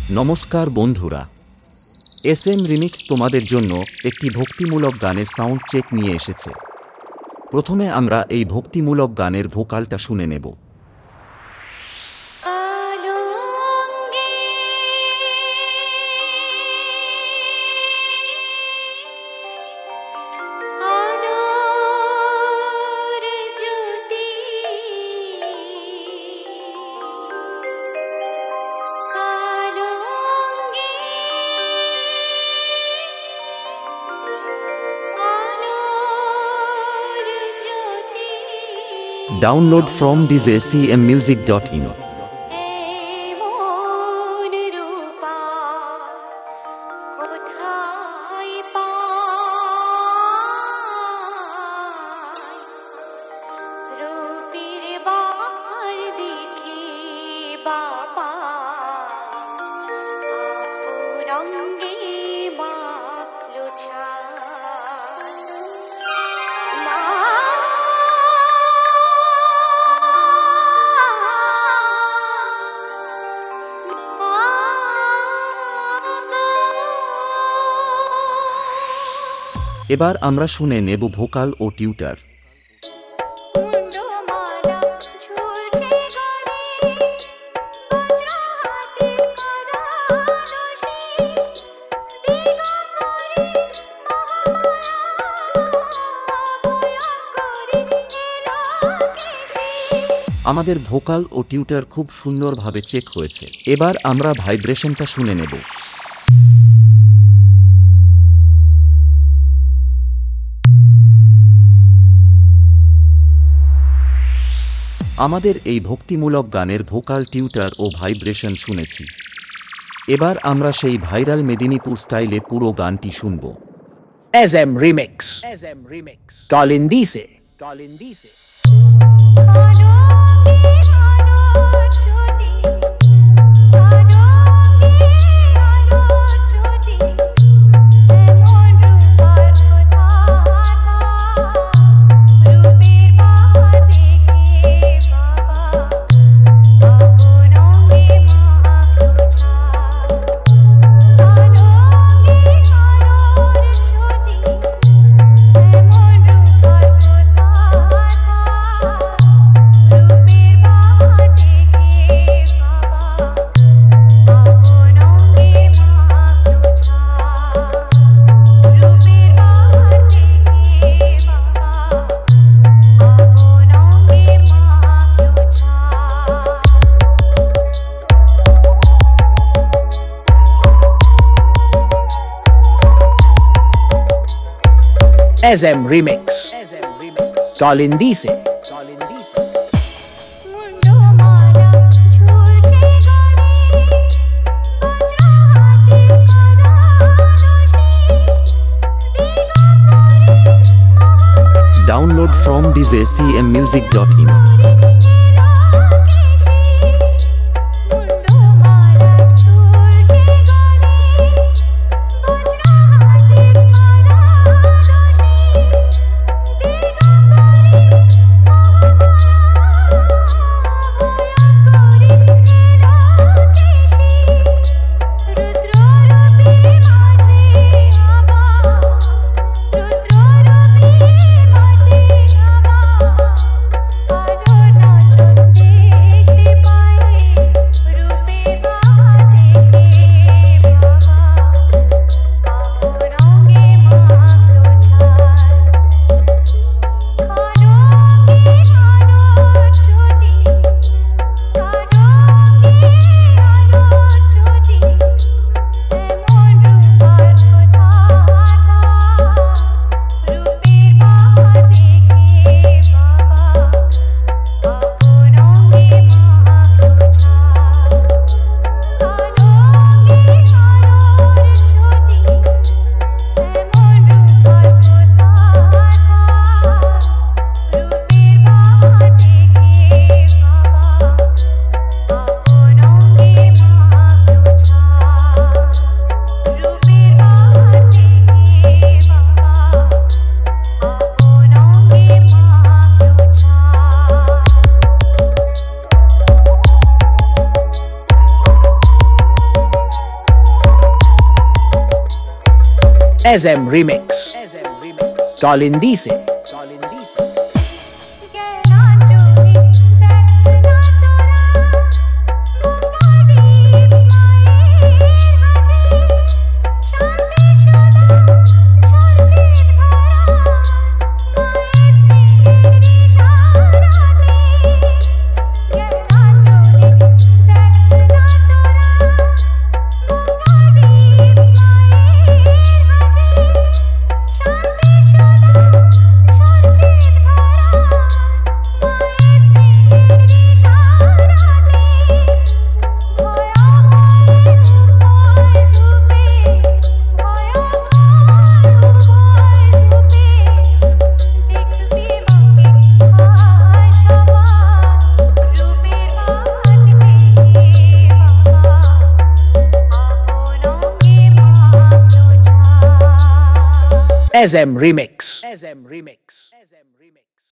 নমস্কার বন্ধুরা, SM remix তোমাদের জন্য একটি ভক্তিমূলক গানের সাউন্ড চেক নিয়ে এসেছে। প্রথমে আমরা এই ভক্তিমূলক গানের ভোকালটা শুনে নেব। Download from djcmmusic.in. এবার আমরা শুনে নেব ভোকাল ও টিউটার। আমাদের ভোকাল ও টিউটার খুব সুন্দরভাবে চেক হয়েছে। এবার আমরা ভাইব্রেশনটা শুনে নেব। আমাদের এই ভক্তিমূলক গানের ভোকাল, টিউটার ও ভাইব্রেশন শুনেছি। এবার আমরা সেই ভাইরাল মেদিনীপুর স্টাইলে পুরো গানটি শুনব। SM Remix. Kalindise. SM Remix. Kalindise. Download from djcmmusic.in. Hello. SM Remix Tolindi se SM Remix